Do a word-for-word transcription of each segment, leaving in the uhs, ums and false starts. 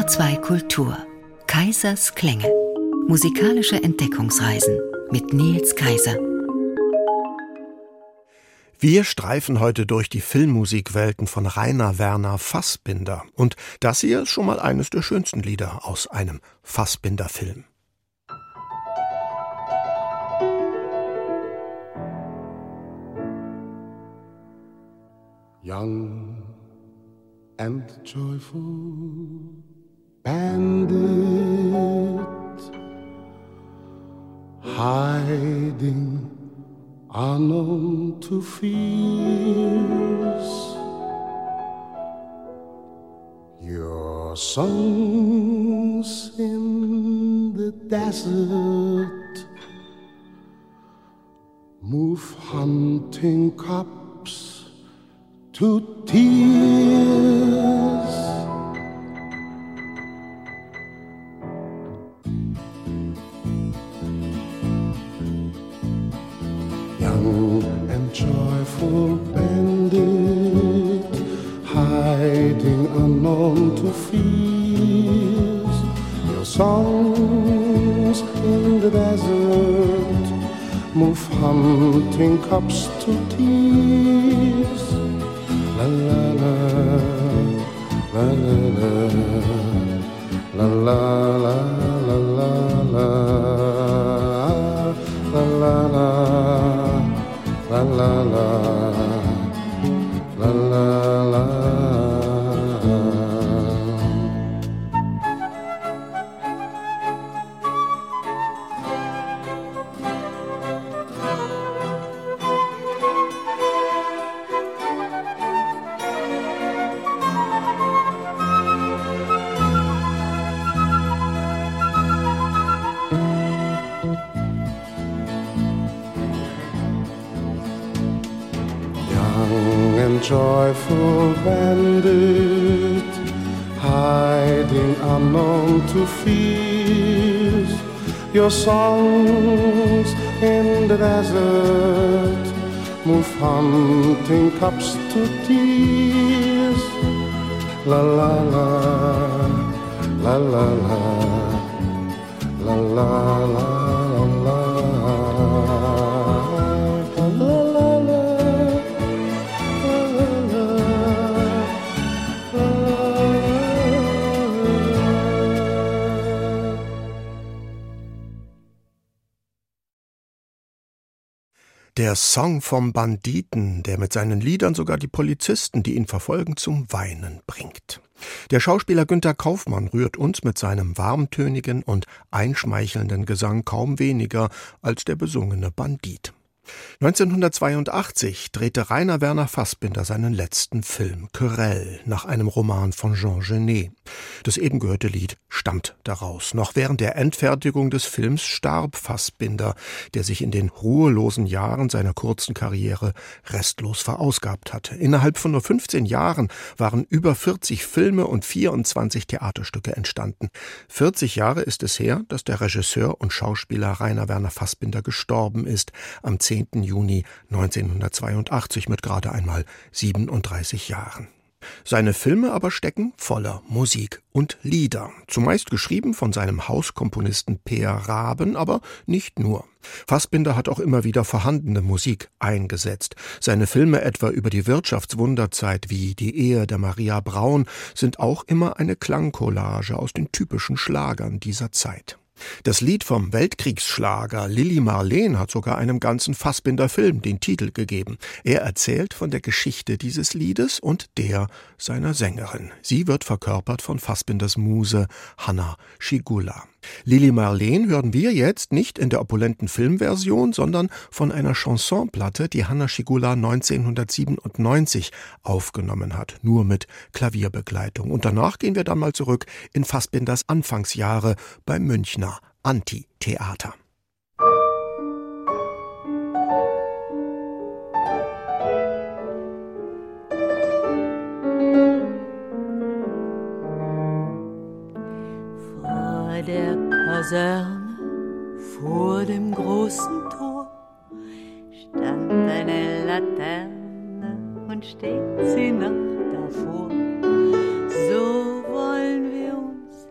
zwei Kultur. Kaisers Klänge. Musikalische Entdeckungsreisen mit Nils Kaiser. Wir streifen heute durch die Filmmusikwelten von Rainer Werner Fassbinder. Und das hier ist schon mal eines der schönsten Lieder aus einem Fassbinder-Film. Young and joyful bandit, hiding unknown to fears. Your songs in the desert move hunting cups to tears. Young and joyful bandit, hiding unknown to fears. Your songs in the desert move hunting cups to tears. La la la, la la la, la la la, la la la, la la la, la la la, la la la. Joyful bandit, hiding unknown to fears. Your songs in the desert move hunting cups to tears. La la la, la la la, la la la, la la. Der Song vom Banditen, der mit seinen Liedern sogar die Polizisten, die ihn verfolgen, zum Weinen bringt. Der Schauspieler Günter Kaufmann rührt uns mit seinem warmtönigen und einschmeichelnden Gesang kaum weniger als der besungene Bandit. neunzehnhundertzweiundachtzig drehte Rainer Werner Fassbinder seinen letzten Film Querelle nach einem Roman von Jean Genet. Das eben gehörte Lied stammt daraus. Noch während der Endfertigung des Films starb Fassbinder, der sich in den ruhelosen Jahren seiner kurzen Karriere restlos verausgabt hatte. Innerhalb von nur fünfzehn Jahren waren über vierzig Filme und vierundzwanzig Theaterstücke entstanden. vierzig Jahre ist es her, dass der Regisseur und Schauspieler Rainer Werner Fassbinder gestorben ist, am zehnten Juni neunzehnhundertzweiundachtzig mit gerade einmal siebenunddreißig Jahren. Seine Filme aber stecken voller Musik und Lieder, zumeist geschrieben von seinem Hauskomponisten Peer Raben, aber nicht nur. Fassbinder hat auch immer wieder vorhandene Musik eingesetzt. Seine Filme etwa über die Wirtschaftswunderzeit wie Die Ehe der Maria Braun sind auch immer eine Klangcollage aus den typischen Schlagern dieser Zeit. Das Lied vom Weltkriegsschlager Lili Marleen hat sogar einem ganzen Fassbinder-Film den Titel gegeben. Er erzählt von der Geschichte dieses Liedes und der seiner Sängerin. Sie wird verkörpert von Fassbinders Muse Hanna Schygulla. Lili Marleen hören wir jetzt nicht in der opulenten Filmversion, sondern von einer Chansonplatte, die Hanna Schygulla neunzehnhundertsiebenundneunzig aufgenommen hat, nur mit Klavierbegleitung. Und danach gehen wir dann mal zurück in Fassbinders Anfangsjahre beim Münchner Anti-Theater. Vor der Kaserne, vor dem großen Tor, stand eine Laterne und steht sie noch davor. So wollen wir uns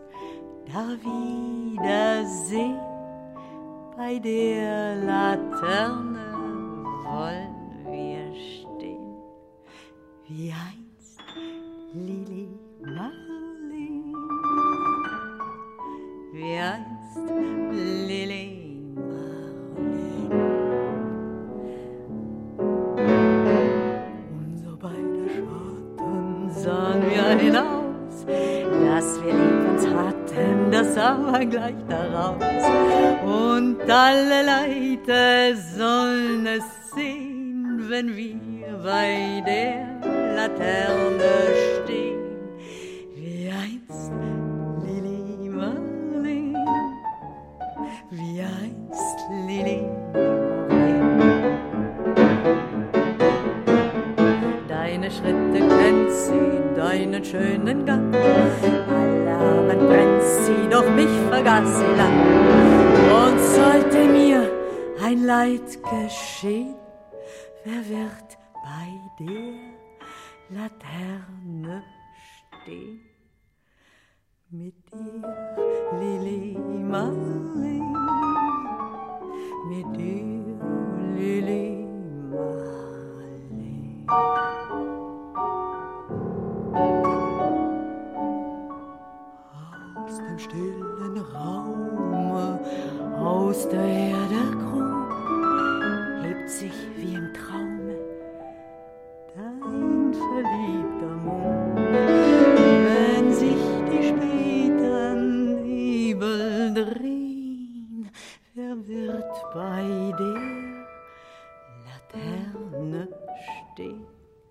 der Laterne wollen wir stehen, wie einst Lili Marleen, wie einst Lili Marleen. Unser beider Schatten sahen wir hinaus, dass wir lieb uns hatten, das sah man gleich daraus. Und alle Leute sollen es sehen, wenn wir bei der Laterne stehen, wie einst Lili Marleen, wie einst Lili Marleen. Deine Schritte kennt sie, deinen schönen Gang, alle Abend brennt sie, doch mich vergaß sie lang. Und sollte mir ein Leid geschehen, wer wird bei der Laterne stehen? Mit dir, Lili Marleen, mit dir, Lili Marleen. Aus dem stillen Raume, aus der Erde krumm, hebt sich wie im Traume dein verliebter Mund. Wenn sich die späten Nebel drehen, wer wird bei der Laterne stehen?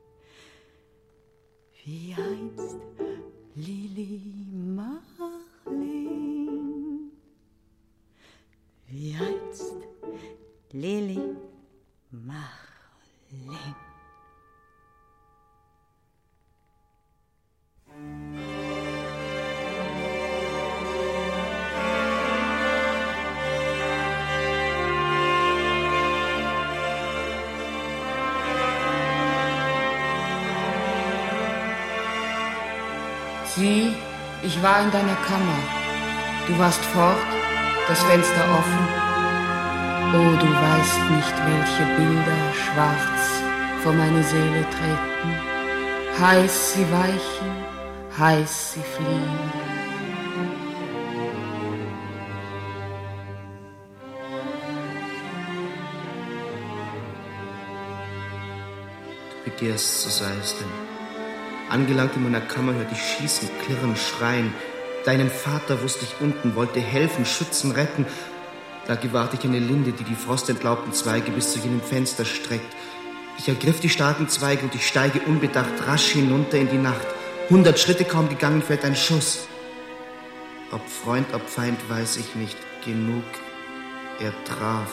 Wie einst Lili Marleen, wie einst Lili Marleen. Sieh, ich war in deiner Kammer. Du warst fort, das Fenster offen. Oh, du weißt nicht, welche Bilder schwarz vor meine Seele treten. Heiß sie weichen, heiß sie fliehen. Du begehrst, so sei es denn. Angelangt in meiner Kammer hörte ich schießen, klirren, schreien. Deinen Vater wusste ich unten, wollte helfen, schützen, retten. Da gewahrte ich eine Linde, die die frostentlaubten Zweige bis zu jenem Fenster streckt. Ich ergriff die starken Zweige und ich steige unbedacht rasch hinunter in die Nacht. Hundert Schritte kaum gegangen, fällt ein Schuss. Ob Freund, ob Feind, weiß ich nicht. Genug, er traf.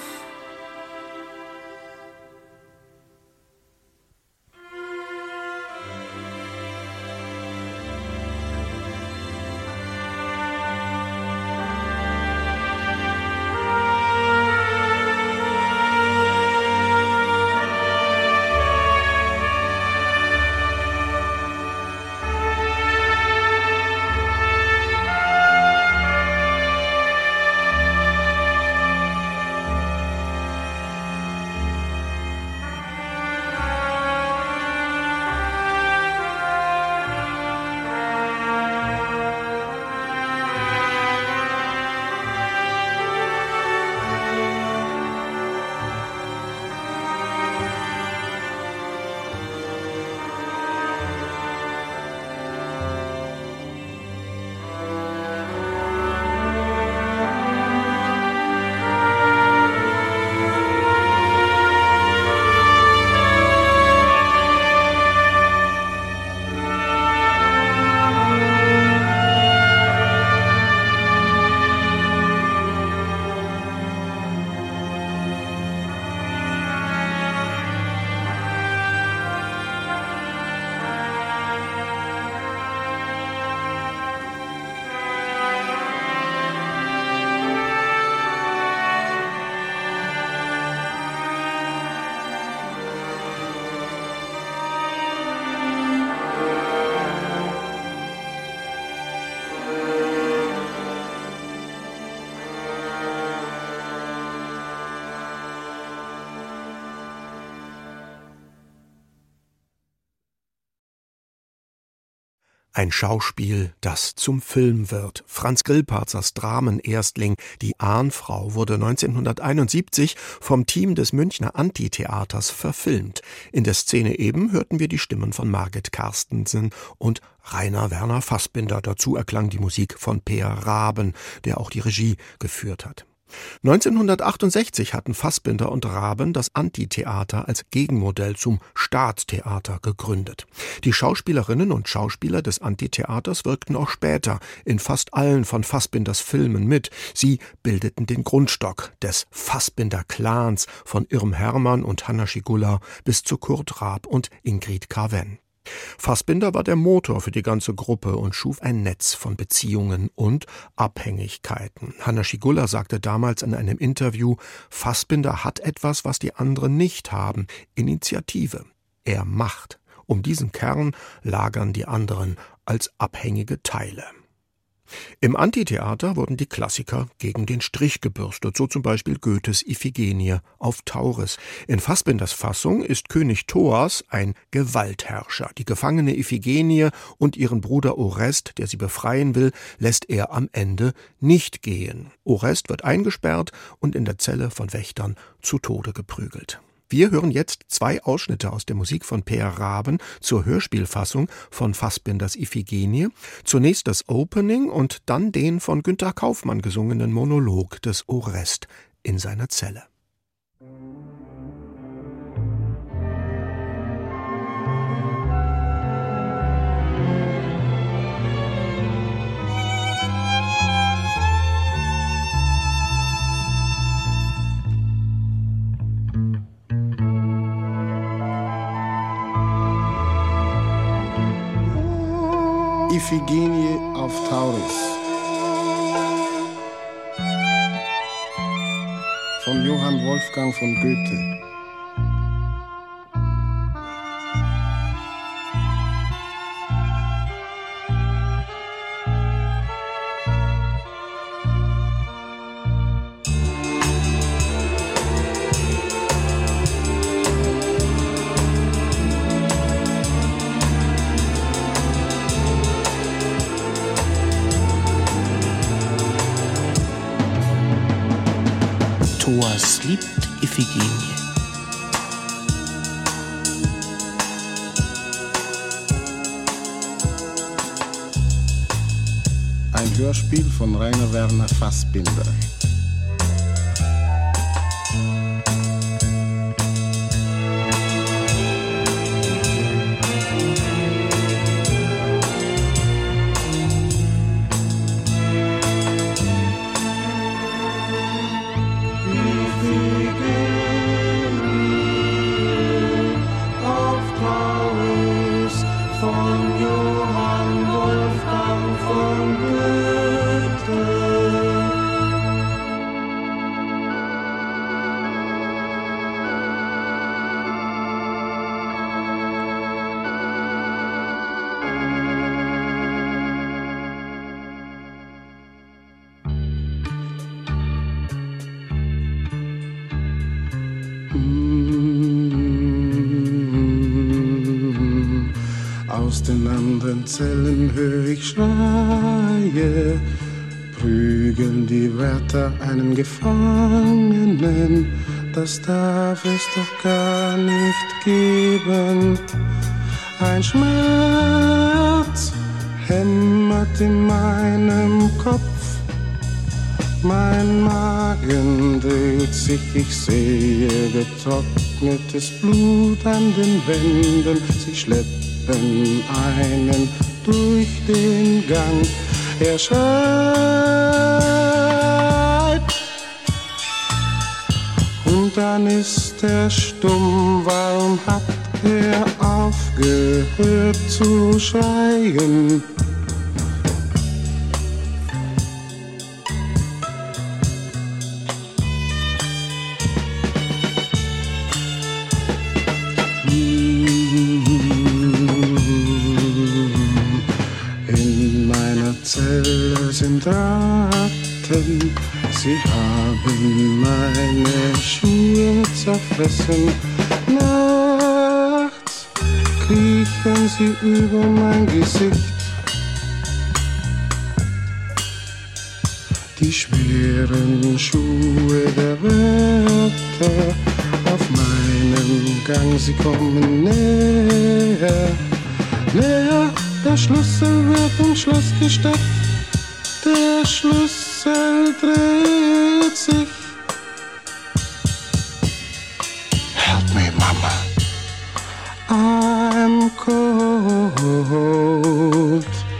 Ein Schauspiel, das zum Film wird. Franz Grillparzers Dramenerstling Die Ahnfrau wurde neunzehnhunderteinundsiebzig vom Team des Münchner Antitheaters verfilmt. In der Szene eben hörten wir die Stimmen von Margit Carstensen und Rainer Werner Fassbinder. Dazu erklang die Musik von Peer Raben, der auch die Regie geführt hat. neunzehnhundertachtundsechzig hatten Fassbinder und Raben das Antitheater als Gegenmodell zum Staatstheater gegründet. Die Schauspielerinnen und Schauspieler des Antitheaters wirkten auch später in fast allen von Fassbinders Filmen mit. Sie bildeten den Grundstock des Fassbinder-Clans von Irm Hermann und Hanna Schigulla bis zu Kurt Raab und Ingrid Carven. Fassbinder war der Motor für die ganze Gruppe und schuf ein Netz von Beziehungen und Abhängigkeiten. Hanna Schigulla sagte damals in einem Interview, Fassbinder hat etwas, was die anderen nicht haben, Initiative. Er macht. Um diesen Kern lagern die anderen als abhängige Teile. Im Antitheater wurden die Klassiker gegen den Strich gebürstet, so zum Beispiel Goethes Iphigenie auf Tauris. In Fassbinders Fassung ist König Thoas ein Gewaltherrscher. Die gefangene Iphigenie und ihren Bruder Orest, der sie befreien will, lässt er am Ende nicht gehen. Orest wird eingesperrt und in der Zelle von Wächtern zu Tode geprügelt. Wir hören jetzt zwei Ausschnitte aus der Musik von Peer Raben zur Hörspielfassung von Fassbinders Iphigenie. Zunächst das Opening und dann den von Günter Kaufmann gesungenen Monolog des Orest in seiner Zelle. Iphigenie auf Tauris von Johann Wolfgang von Goethe. Thoas liebt Iphigenie. Ein Hörspiel von Rainer Werner Fassbinder. Aus den anderen Zellen hör ich Schreie, prügeln die Wärter einen Gefangenen, das darf es doch gar nicht geben. Ein Schmerz hämmert in meinem Kopf, mein Magen dreht sich, ich sehe getrocknetes Blut an den Wänden, sie schleppt einen durch den Gang. Er schreit und dann ist er stumm. Warum hat er aufgehört zu schreien? Sind Ratten, sie haben meine Schuhe zerfressen. Nachts kriechen sie über mein Gesicht die schweren Schuhe der Wörter auf meinem Gang, sie kommen näher, näher, der Schlüssel wird im Schloss gesteckt, der Schlüssel dreht sich. Help me, Mama. I'm cold.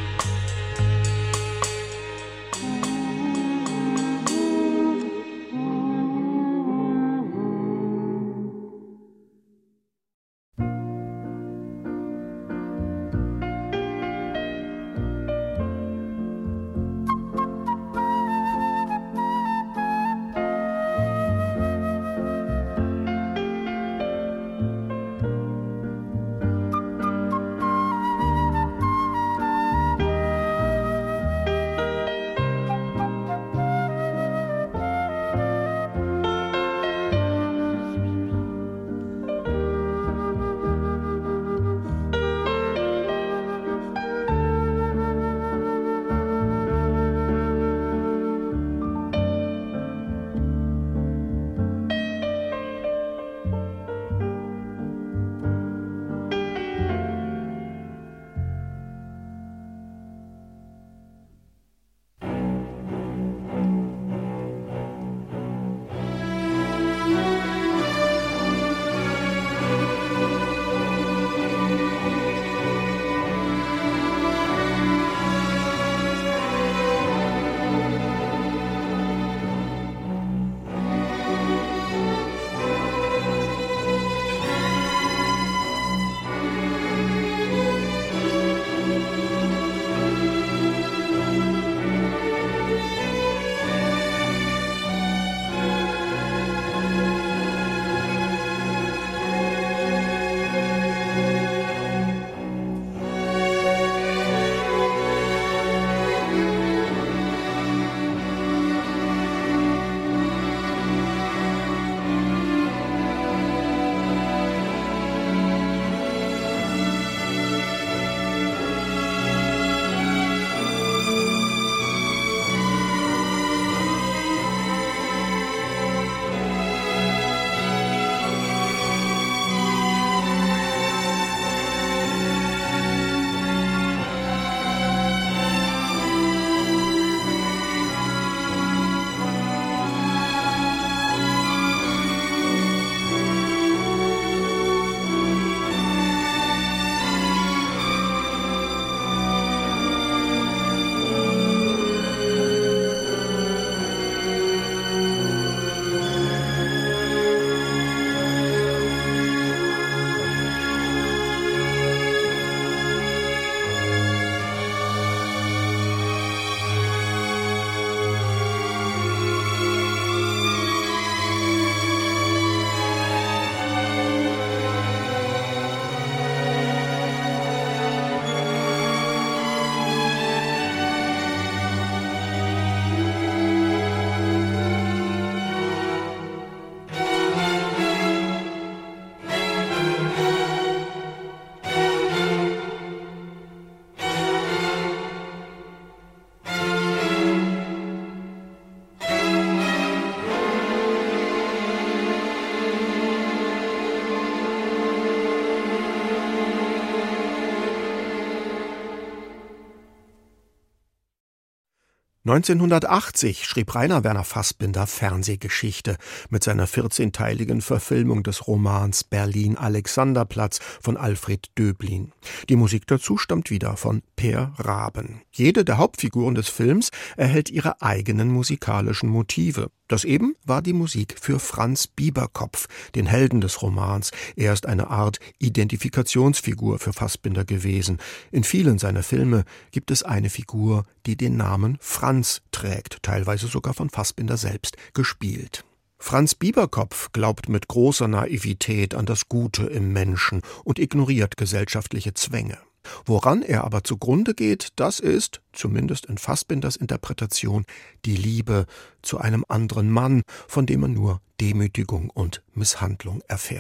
neunzehnhundertachtzig schrieb Rainer Werner Fassbinder Fernsehgeschichte mit seiner vierzehnteiligen Verfilmung des Romans Berlin-Alexanderplatz von Alfred Döblin. Die Musik dazu stammt wieder von Per Raben. Jede der Hauptfiguren des Films erhält ihre eigenen musikalischen Motive. Das eben war die Musik für Franz Bieberkopf, den Helden des Romans. Er ist eine Art Identifikationsfigur für Fassbinder gewesen. In vielen seiner Filme gibt es eine Figur, die den Namen Franz trägt, teilweise sogar von Fassbinder selbst gespielt. Franz Bieberkopf glaubt mit großer Naivität an das Gute im Menschen und ignoriert gesellschaftliche Zwänge. Woran er aber zugrunde geht, das ist, zumindest in Fassbinders Interpretation, die Liebe zu einem anderen Mann, von dem man nur Demütigung und Misshandlung erfährt.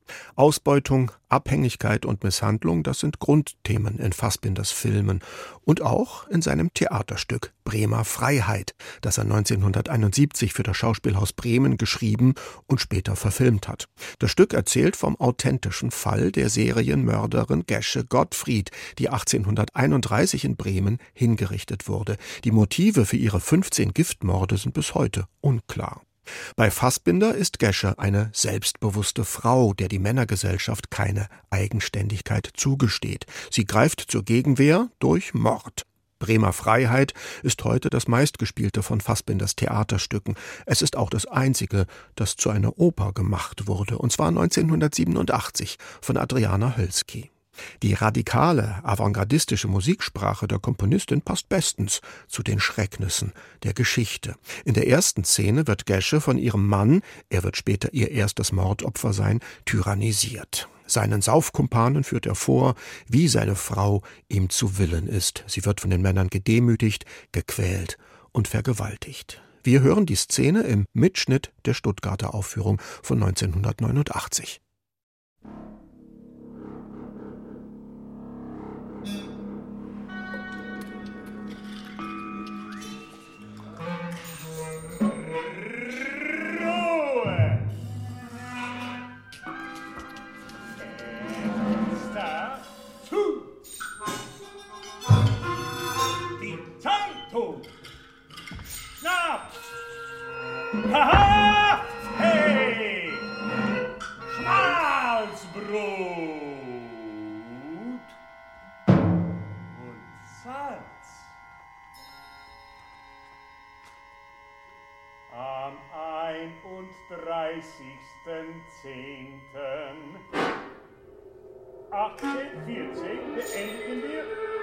Ausbeutung, Abhängigkeit und Misshandlung, das sind Grundthemen in Fassbinders Filmen und auch in seinem Theaterstück Bremer Freiheit, das er neunzehnhunderteinundsiebzig für das Schauspielhaus Bremen geschrieben und später verfilmt hat. Das Stück erzählt vom authentischen Fall der Serienmörderin Gesche Gottfried, die achtzehnhunderteinunddreißig in Bremen hingerichtet wurde. Die Motive für ihre fünfzehn Giftmorde sind bis heute unklar. Bei Fassbinder ist Gesche eine selbstbewusste Frau, der die Männergesellschaft keine Eigenständigkeit zugesteht. Sie greift zur Gegenwehr durch Mord. Bremer Freiheit ist heute das meistgespielte von Fassbinders Theaterstücken. Es ist auch das einzige, das zu einer Oper gemacht wurde, und zwar neunzehnhundertsiebenundachtzig von Adriana Hölzky. Die radikale, avantgardistische Musiksprache der Komponistin passt bestens zu den Schrecknissen der Geschichte. In der ersten Szene wird Gesche von ihrem Mann, er wird später ihr erstes Mordopfer sein, tyrannisiert. Seinen Saufkumpanen führt er vor, wie seine Frau ihm zu Willen ist. Sie wird von den Männern gedemütigt, gequält und vergewaltigt. Wir hören die Szene im Mitschnitt der Stuttgarter Aufführung von neunzehnhundertneunundachtzig. Haha! Hey! Schmalzbrot und Salz. Am einunddreißigsten zehnten achtzehnhundertvierzehn beenden wir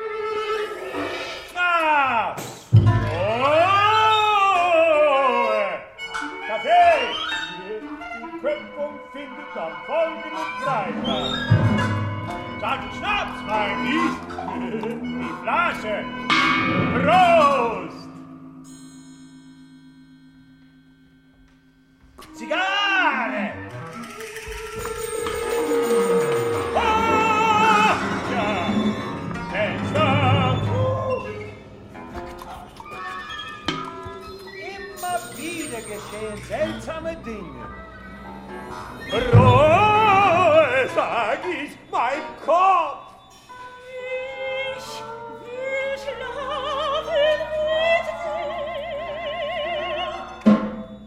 Schmalzbrot! Kaffee! Die Köpfung findet am folgenden Freitag. Sag Schnaps, mein Lieb! Die Flasche! Prost! Zigarre! Oh! Ja! Fenster! Wieder geschehen seltsame Dinge. Ruhe, sag ich, mein Kopf! Ich will schlafen mit dir.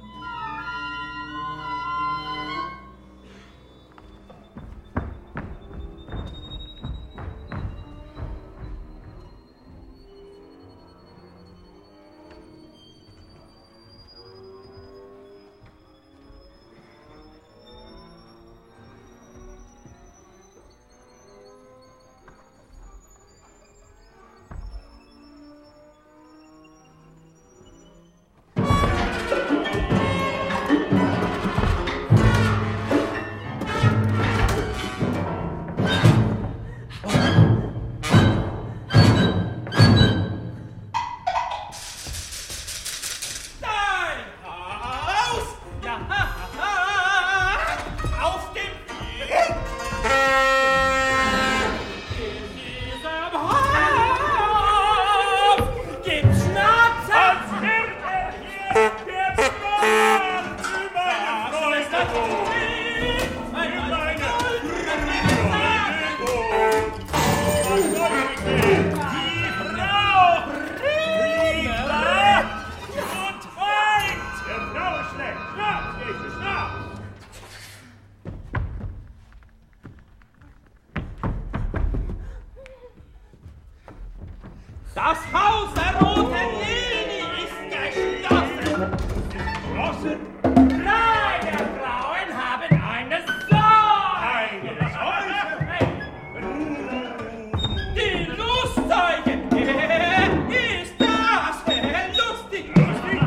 Das Haus der roten Linie ist geschlossen. Geschlossen? Drei der Frauen haben eine Säule. Eine Säule? Die Lustzeugen. Ist das lustig? Lustig?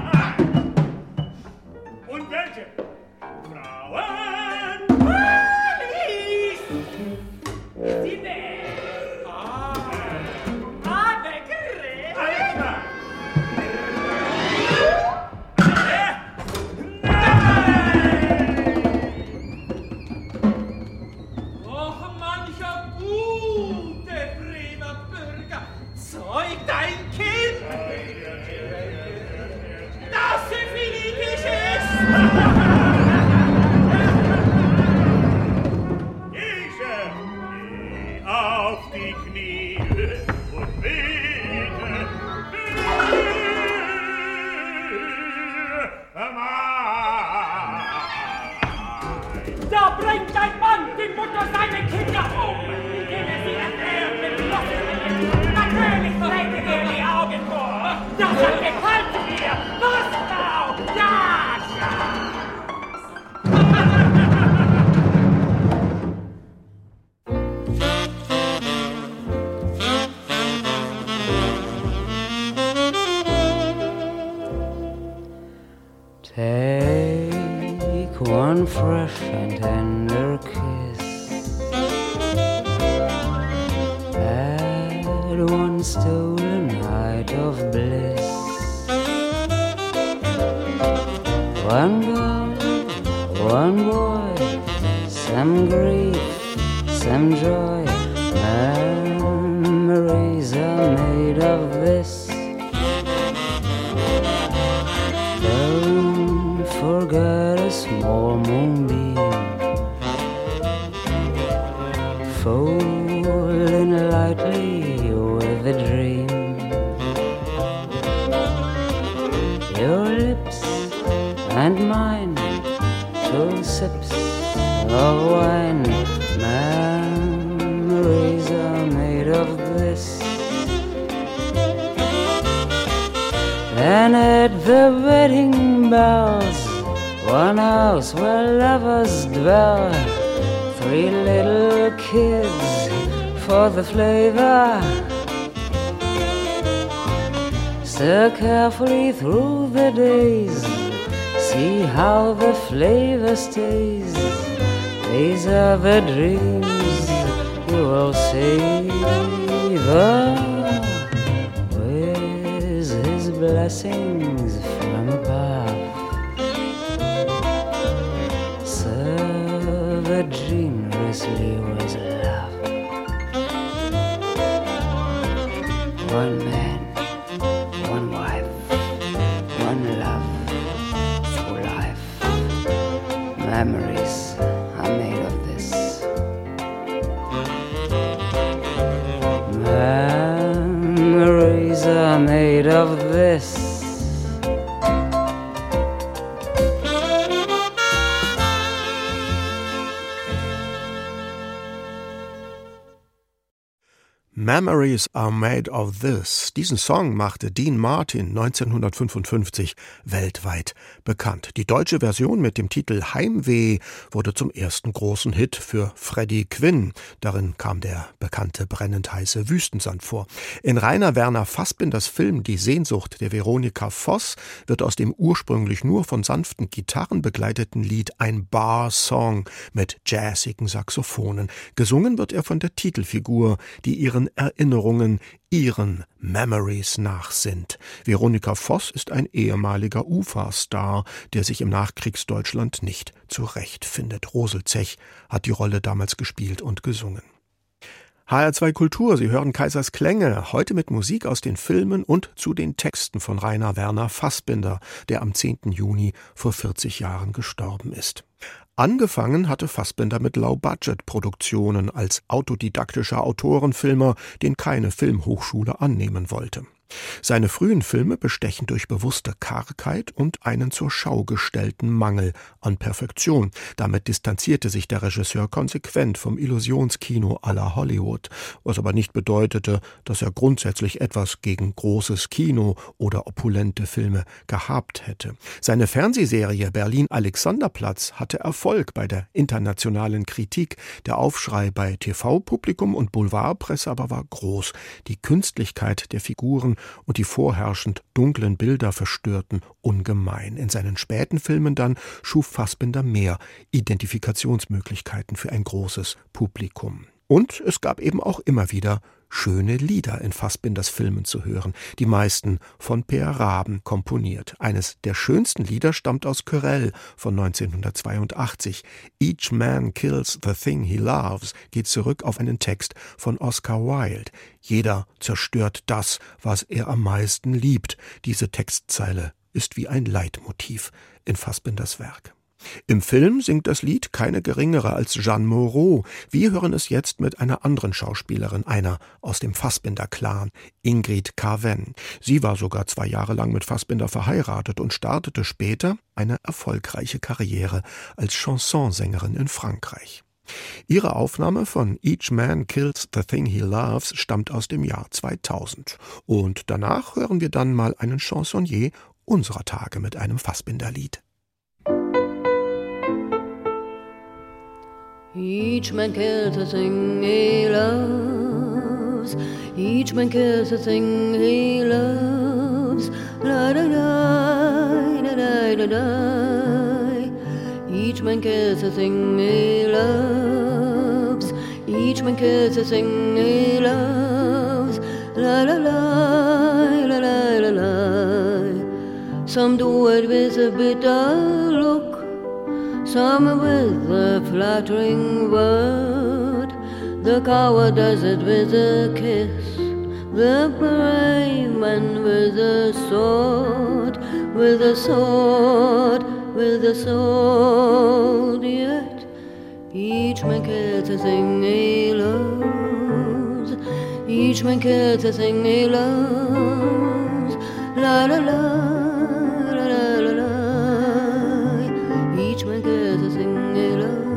Und welche? Frauen? Alice! Sie nehmen. Das gefällt mir! Moskau! Ja, ja! Take one fresh and tender kiss, add one stolen night of bliss. One girl, one boy, some grief, some joy. Memories are made of this. Don't forget a small moonbeam falling lightly with a dream. Your lips and mine, two sips of wine. Memories are made of this. And at the wedding bells, one house where lovers dwell, three little kids for the flavor. Stir carefully through the days, see how the flavor stays. These are the dreams you will savor with his blessings from above. Serve a generously was love. One man, one wife, one love through life. Memories are made of this. Memories are made of this. Memories are made of this. Diesen Song machte Dean Martin neunzehnhundertfünfundfünfzig weltweit bekannt. Die deutsche Version mit dem Titel Heimweh wurde zum ersten großen Hit für Freddie Quinn. Darin kam der bekannte brennend heiße Wüstensand vor. In Rainer Werner Fassbinders Film Die Sehnsucht der Veronika Voss wird aus dem ursprünglich nur von sanften Gitarren begleiteten Lied ein Bar-Song mit jazzigen Saxophonen. Gesungen wird er von der Titelfigur, die ihren Erinnerungen, ihren Memories nachsinnt. Veronika Voss ist ein ehemaliger U F A-Star, der sich im Nachkriegsdeutschland nicht zurechtfindet. Rosel Zech hat die Rolle damals gespielt und gesungen. H R zwei Kultur, Sie hören Kaisers Klänge, heute mit Musik aus den Filmen und zu den Texten von Rainer Werner Fassbinder, der am zehnten Juni vor vierzig Jahren gestorben ist. Angefangen hatte Fassbinder mit Low-Budget-Produktionen als autodidaktischer Autorenfilmer, den keine Filmhochschule annehmen wollte. Seine frühen Filme bestechen durch bewusste Kargheit und einen zur Schau gestellten Mangel an Perfektion. Damit distanzierte sich der Regisseur konsequent vom Illusionskino à la Hollywood, was aber nicht bedeutete, dass er grundsätzlich etwas gegen großes Kino oder opulente Filme gehabt hätte. Seine Fernsehserie Berlin-Alexanderplatz hatte Erfolg bei der internationalen Kritik. Der Aufschrei bei T V-Publikum und Boulevardpresse aber war groß. Die Künstlichkeit der Figuren und die vorherrschend dunklen Bilder verstörten ungemein. In seinen späten Filmen dann schuf Fassbinder mehr Identifikationsmöglichkeiten für ein großes Publikum. Und es gab eben auch immer wieder schöne Lieder in Fassbinders Filmen zu hören, die meisten von Peer Raben komponiert. Eines der schönsten Lieder stammt aus Querelle von neunzehnhundertzweiundachtzig. Each man kills the thing he loves geht zurück auf einen Text von Oscar Wilde. Jeder zerstört das, was er am meisten liebt. Diese Textzeile ist wie ein Leitmotiv in Fassbinders Werk. Im Film singt das Lied keine geringere als Jeanne Moreau. Wir hören es jetzt mit einer anderen Schauspielerin, einer aus dem Fassbinder-Clan, Ingrid Carven. Sie war sogar zwei Jahre lang mit Fassbinder verheiratet und startete später eine erfolgreiche Karriere als Chansonsängerin in Frankreich. Ihre Aufnahme von Each Man Kills the Thing He Loves stammt aus dem Jahr zweitausend. Und danach hören wir dann mal einen Chansonnier unserer Tage mit einem Fassbinder-Lied. Each man kills the thing he loves. Each man kills the thing he loves. La da da da da da da. Each man kills the thing he loves. Each man kills the thing he loves. La la la la la la la. Some do it with a bitter look. Some with a flattering word. The coward does it with a kiss. The brave man with a sword, with a sword, with a sword. Yet each man kills the thing he loves. Each man kills the thing he loves. La la la, la la la la. Each man kills the thing he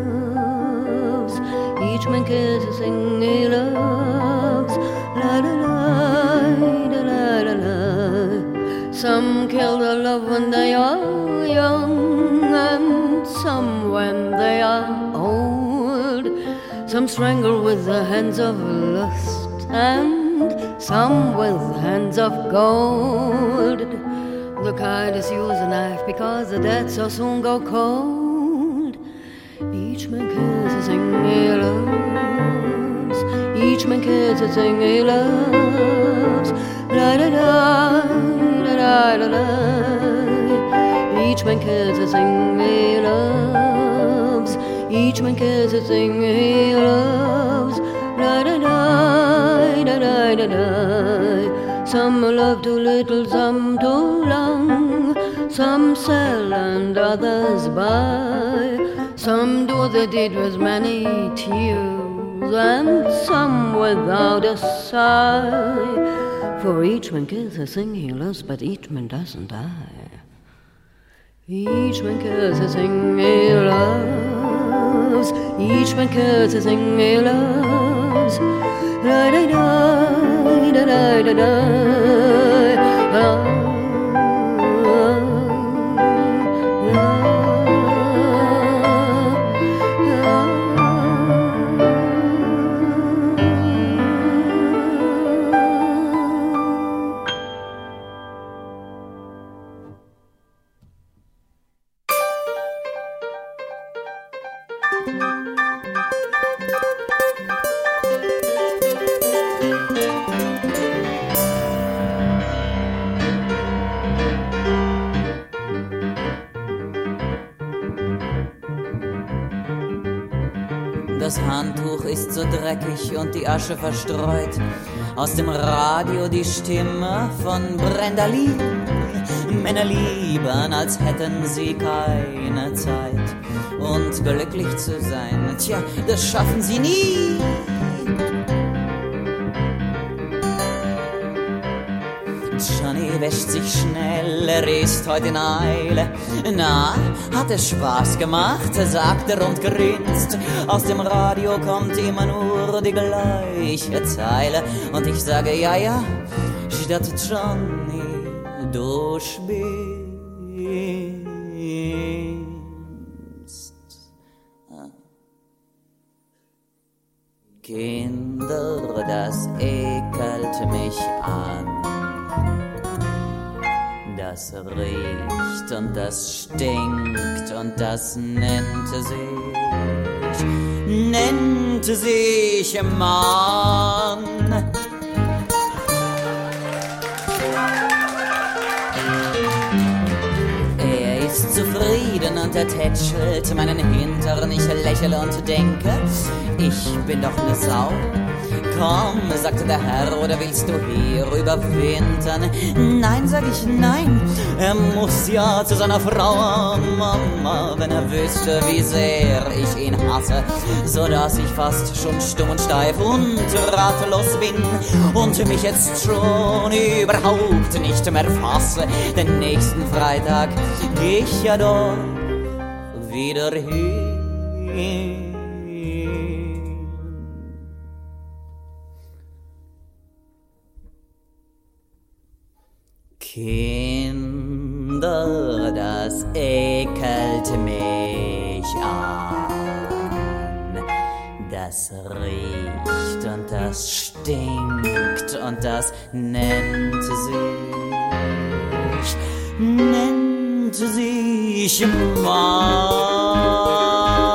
loves. Each man kills the thing he loves. La la la, la la la la. Some kill their love when they are young, and some when they are old. Some strangle with the hands of lust, and some with hands of gold. The kindest use a knife because the dead so soon go cold. Each man kills a thing he loves. Each man kills a thing he loves. La da da, la da da da. Each man kills a thing he loves. Each man kills a thing he loves. La da da, da da da da. Some love too little, some too long. Some sell and others buy. Some do the deed with many tears, and some without a sigh. For each man kills a thing he loves, but each man doesn't die. Each man kills a thing he loves. Each man kills a thing he loves. Da da da, da da da da. Ah. Das Handtuch ist so dreckig und die Asche verstreut. Aus dem Radio die Stimme von Brenda Lee. Männer lieben, als hätten sie keine Zeit. Und glücklich zu sein, tja, das schaffen sie nie. Johnny wäscht sich schnell, er ist heute in Eile. Na, hat es Spaß gemacht, sagt er und grinst. Aus dem Radio kommt immer nur die gleiche Zeile. Und ich sage, ja, ja, statt Johnny, du spielst. Kinder, das ekelt mich an. Das riecht und das stinkt und das nennt sich, nennt sich Mann. Er ist zufrieden und er tätschelt meinen Hintern. Ich lächle und denke, ich bin doch ne Sau. Komm, sagte der Herr, oder willst du hier überwintern? Nein, sag ich, nein, er muss ja zu seiner Frau. Mama, wenn er wüsste, wie sehr ich ihn hasse, so dass ich fast schon stumm und steif und ratlos bin und mich jetzt schon überhaupt nicht mehr fasse. Den nächsten Freitag geh ich ja doch wieder hin. Kinder, das ekelt mich an. Das riecht und das stinkt und das nennt sich, nennt sich Mann.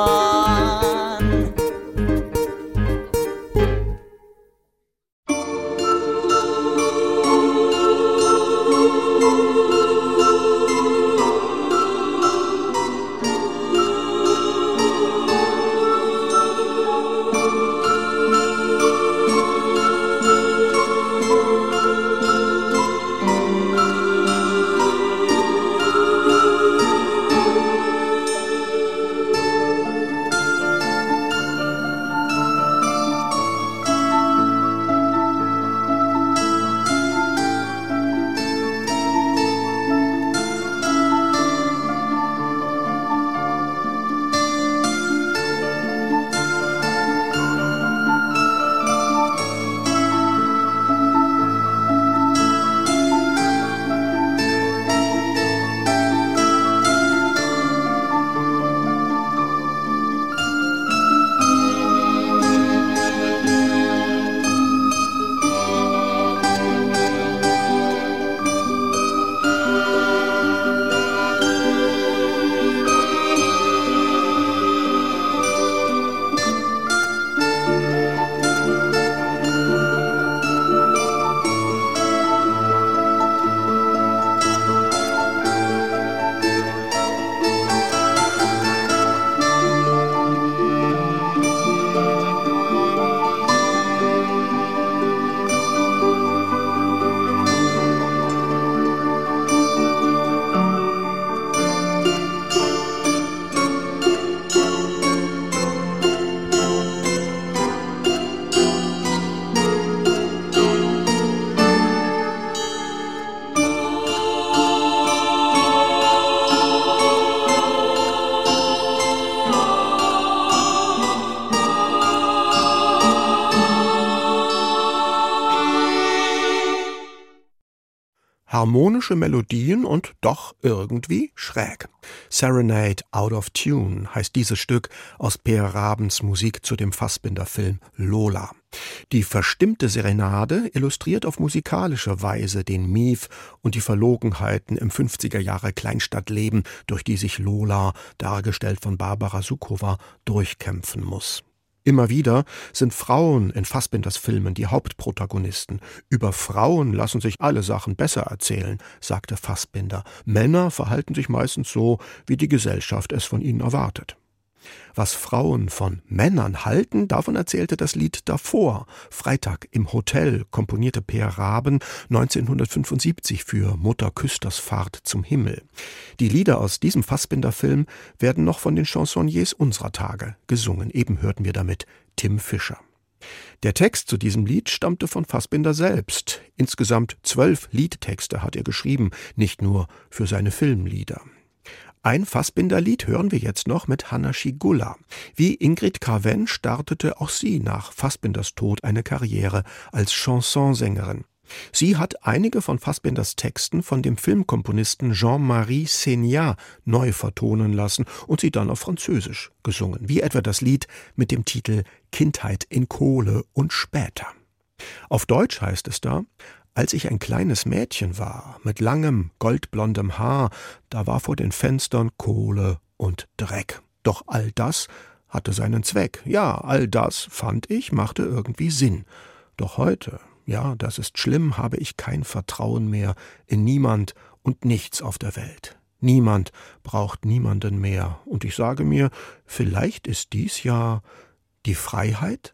Harmonische Melodien und doch irgendwie schräg. Serenade Out of Tune heißt dieses Stück aus Peer Rabens Musik zu dem Fassbinder-Film Lola. Die verstimmte Serenade illustriert auf musikalische Weise den Mief und die Verlogenheiten im fünfziger Jahre Kleinstadtleben, durch die sich Lola, dargestellt von Barbara Sukowa, durchkämpfen muss. Immer wieder sind Frauen in Fassbinders Filmen die Hauptprotagonisten. Über Frauen lassen sich alle Sachen besser erzählen, sagte Fassbinder. Männer verhalten sich meistens so, wie die Gesellschaft es von ihnen erwartet. Was Frauen von Männern halten, davon erzählte das Lied davor. Freitag im Hotel komponierte Peer Raben neunzehnhundertfünfundsiebzig für Mutter Küsters Fahrt zum Himmel. Die Lieder aus diesem Fassbinder-Film werden noch von den Chansonniers unserer Tage gesungen. Eben hörten wir damit Tim Fischer. Der Text zu diesem Lied stammte von Fassbinder selbst. Insgesamt zwölf Liedtexte hat er geschrieben, nicht nur für seine Filmlieder. Ein Fassbinder-Lied hören wir jetzt noch mit Hanna Schygulla. Wie Ingrid Carven startete auch sie nach Fassbinders Tod eine Karriere als Chansonsängerin. Sie hat einige von Fassbinders Texten von dem Filmkomponisten Jean-Marie Segnat neu vertonen lassen und sie dann auf Französisch gesungen, wie etwa das Lied mit dem Titel Kindheit in Kohle und später. Auf Deutsch heißt es da: Als ich ein kleines Mädchen war, mit langem, goldblondem Haar, da war vor den Fenstern Kohle und Dreck. Doch all das hatte seinen Zweck. Ja, all das, fand ich, machte irgendwie Sinn. Doch heute, ja, das ist schlimm, habe ich kein Vertrauen mehr in niemand und nichts auf der Welt. Niemand braucht niemanden mehr. Und ich sage mir, vielleicht ist dies ja die Freiheit?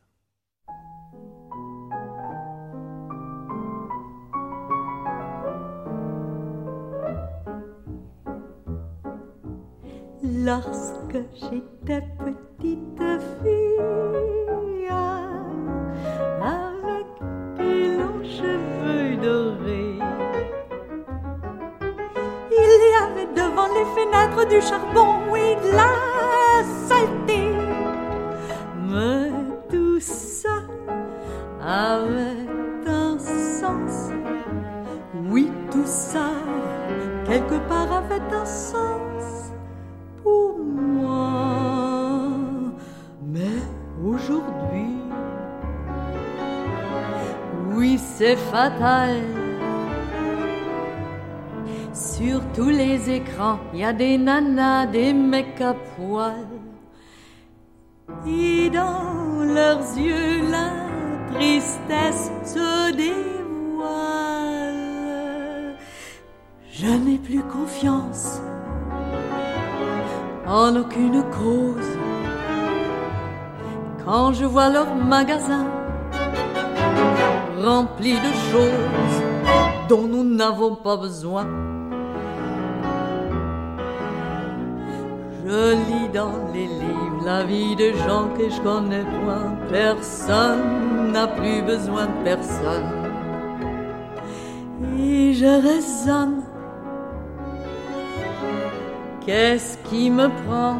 Lorsque j'étais petite fille, avec des longs cheveux dorés, il y avait devant les fenêtres du charbon et de la saleté. Mais tout ça avait un sens, oui, tout ça quelque part avait un sens pour moi. Mais aujourd'hui, oui, c'est fatal. Sur tous les écrans, il y a des nanas, des mecs à poil. Et dans leurs yeux, la tristesse se dévoile. Je n'ai plus confiance en aucune cause. Quand je vois leur magasin rempli de choses dont nous n'avons pas besoin, je lis dans les livres la vie de gens que je connais point. Personne n'a plus besoin de personne. Et je raisonne. Qu'est-ce qui me prend?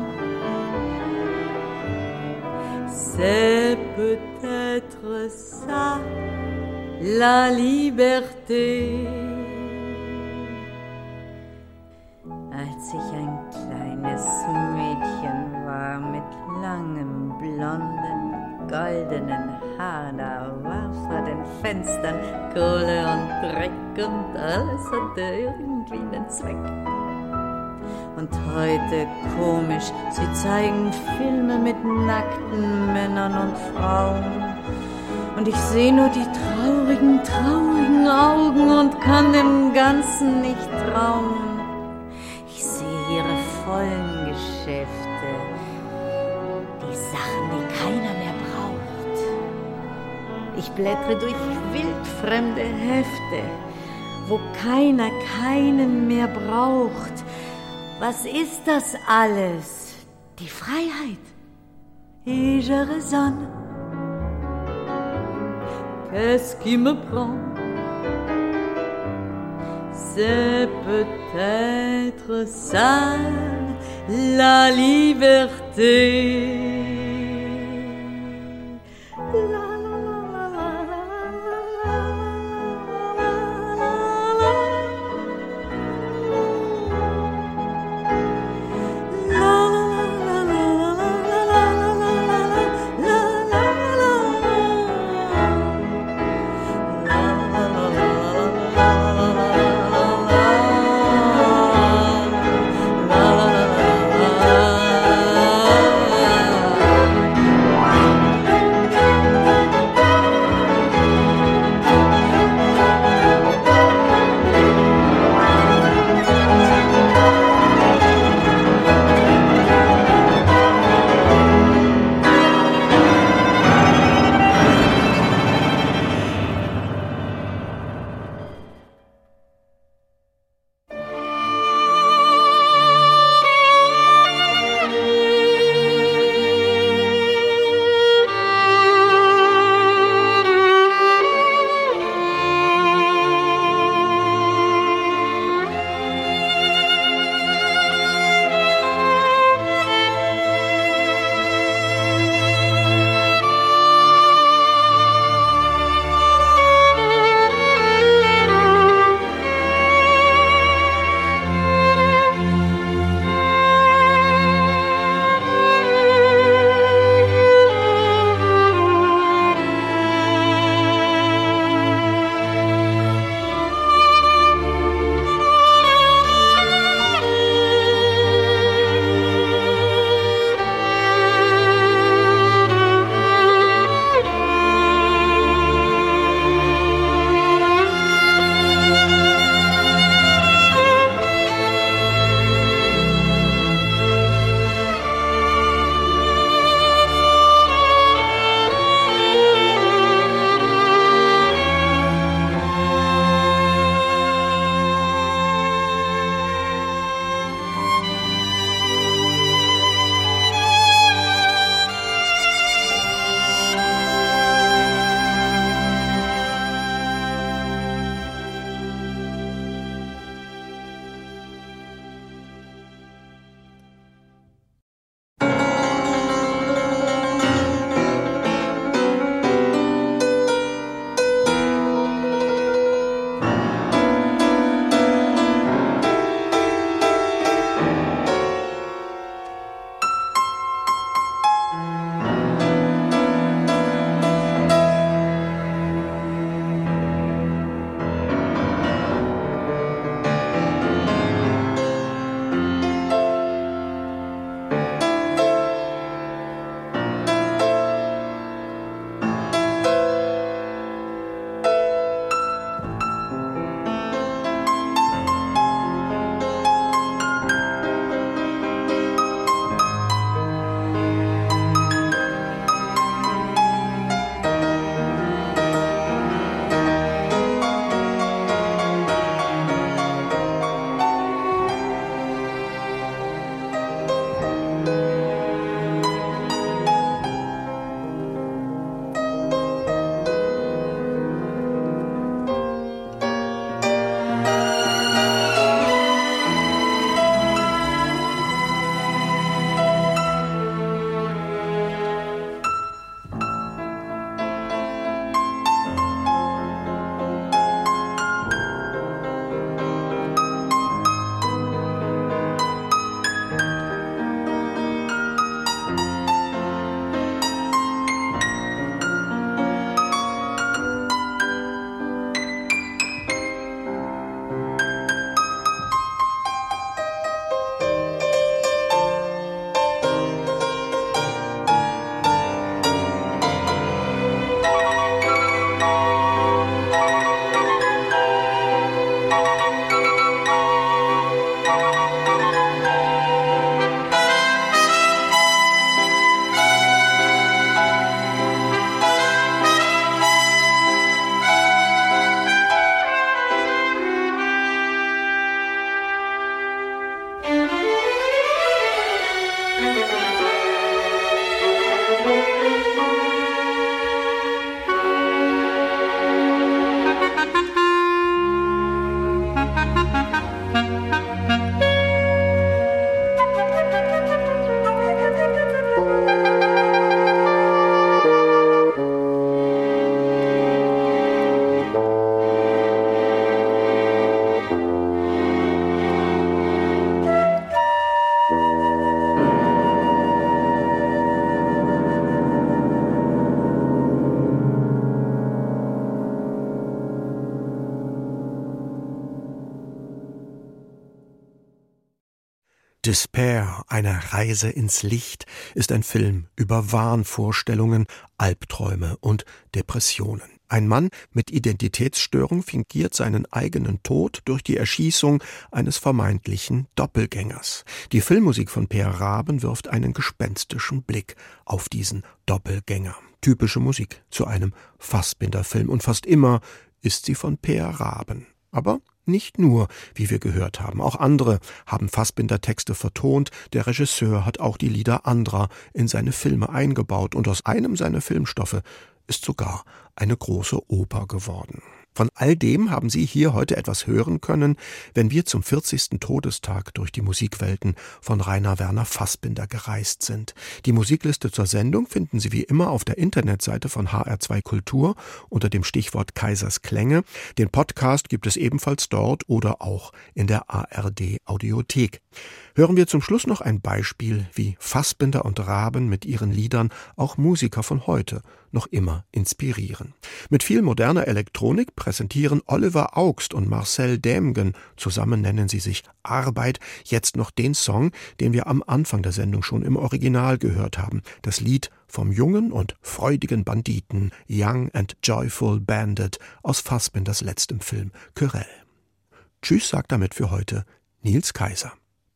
C'est peut-être ça, la liberté. Als ich ein kleines Mädchen war mit langem, blonden, goldenen Haar, da war vor den Fenstern Kohle und Dreck und alles hatte irgendwie einen Zweck. Und heute komisch, sie zeigen Filme mit nackten Männern und Frauen. Und ich sehe nur die traurigen, traurigen Augen und kann dem Ganzen nicht trauen. Ich sehe ihre vollen Geschäfte, die Sachen, die keiner mehr braucht. Ich blättere durch wildfremde Hefte, wo keiner keinen mehr braucht. Was ist das alles? Die Freiheit. Et je raisonne. Qu'est-ce qui me prend? C'est peut-être ça, la liberté. Despair, eine Reise ins Licht, ist ein Film über Wahnvorstellungen, Albträume und Depressionen. Ein Mann mit Identitätsstörung fingiert seinen eigenen Tod durch die Erschießung eines vermeintlichen Doppelgängers. Die Filmmusik von Peer Raben wirft einen gespenstischen Blick auf diesen Doppelgänger. Typische Musik zu einem Fassbinder-Film, und fast immer ist sie von Peer Raben. Aber nicht nur, wie wir gehört haben. Auch andere haben Fassbinder-Texte vertont. Der Regisseur hat auch die Lieder anderer in seine Filme eingebaut. Und aus einem seiner Filmstoffe ist sogar eine große Oper geworden. Von all dem haben Sie hier heute etwas hören können, wenn wir zum vierzigsten Todestag durch die Musikwelten von Rainer Werner Fassbinder gereist sind. Die Musikliste zur Sendung finden Sie wie immer auf der Internetseite von H R zwei Kultur unter dem Stichwort Kaisers Klänge. Den Podcast gibt es ebenfalls dort oder auch in der A R D Audiothek. Hören wir zum Schluss noch ein Beispiel, wie Fassbinder und Raben mit ihren Liedern auch Musiker von heute noch immer inspirieren. Mit viel moderner Elektronik präsentieren Oliver Augst und Marcel Dämgen, zusammen nennen sie sich Arbeit, jetzt noch den Song, den wir am Anfang der Sendung schon im Original gehört haben. Das Lied vom jungen und freudigen Banditen Young and Joyful Bandit aus Fassbinders letztem Film Querelle. Tschüss, sagt damit für heute Niels Kaiser.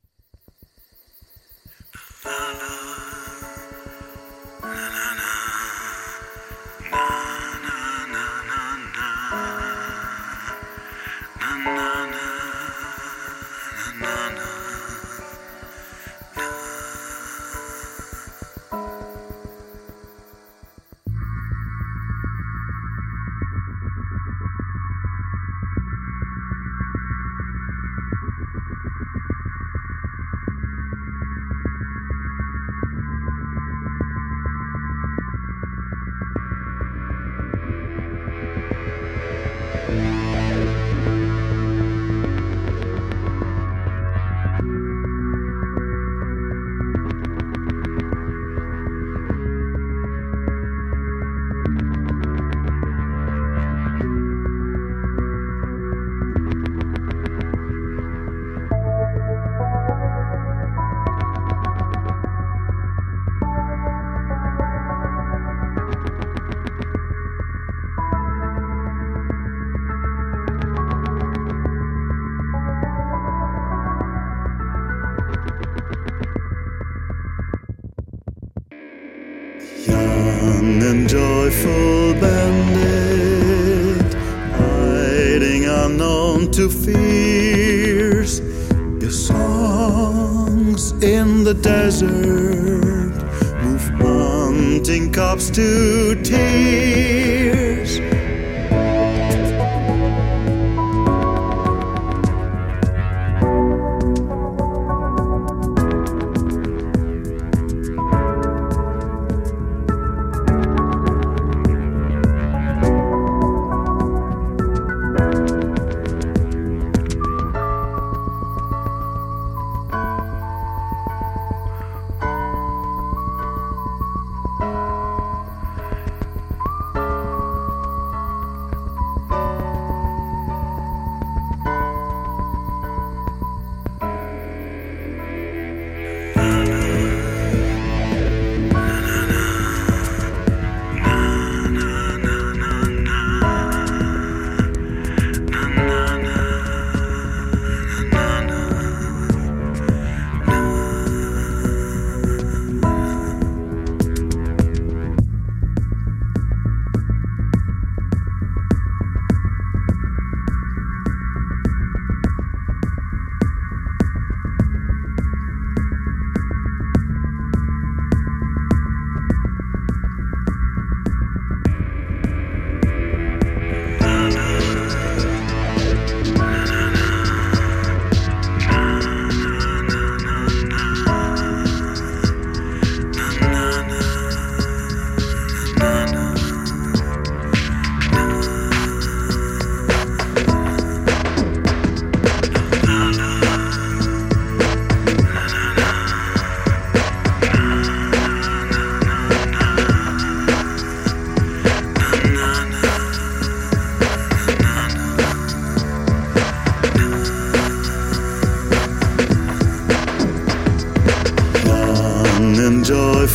Young and joyful bandit, hiding unknown to fears, your songs in the desert move hunting cops to tears.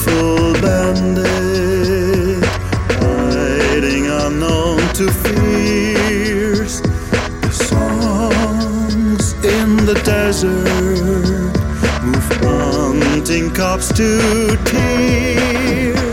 joyful bandit, hiding unknown to fears. The songs in the desert move hunting cops to tears.